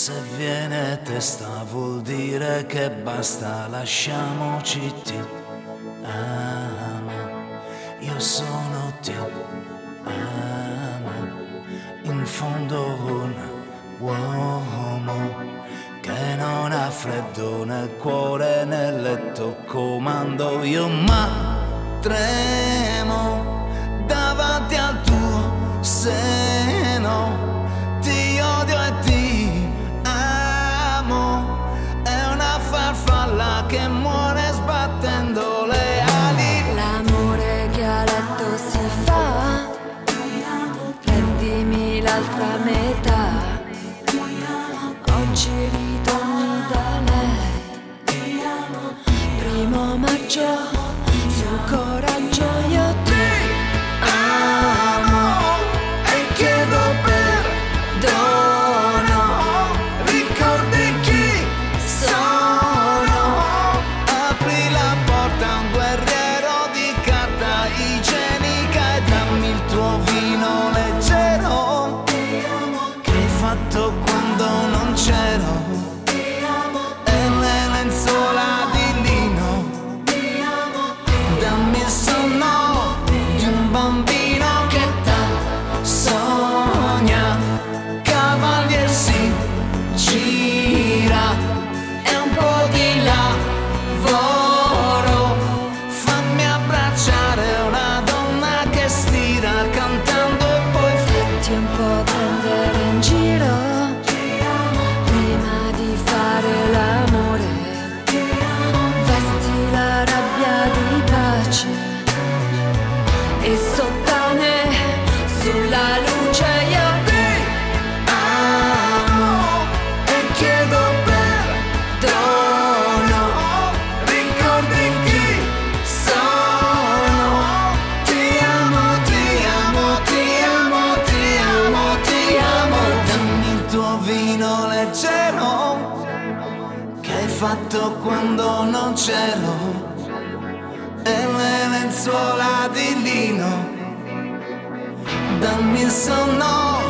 Se viene testa vuol dire che basta, lasciamoci ti amo, io sono ti amo, in fondo un uomo che non ha freddo nel cuore nel letto, comando io ma tremo davanti al tuo seno, ti odio e ti amo, è una farfalla che muore sbattendo le ali. L'amore che a letto si fa, prendimi l'altra metà, oggi ritorni da lei, 1 maggio, su coraggio io ti amo e chiedo perdono, Ricordi chi sono, apri la porta a un guerriero di carta igienica e dammi il tuo vino leggero che hai fatto quando non c'ero, e le lenzuola di lino, dammi il sonno di un bambino che sogna, cavalier si gira e un po' di lavoro, fammi abbracciare una donna che stira cantando e poi fatti un po' prendere in giro, prima di fare l'amore, vesti la rabbia di pace e sottane sulla luce io ti amo e chiedo perdono, ricordi chi sono, ti amo, ti amo, ti amo, ti amo, ti amo, dammi il tuo vino leggero che hai fatto quando non c'ero, e le lenzuola di lino, dammi il sonno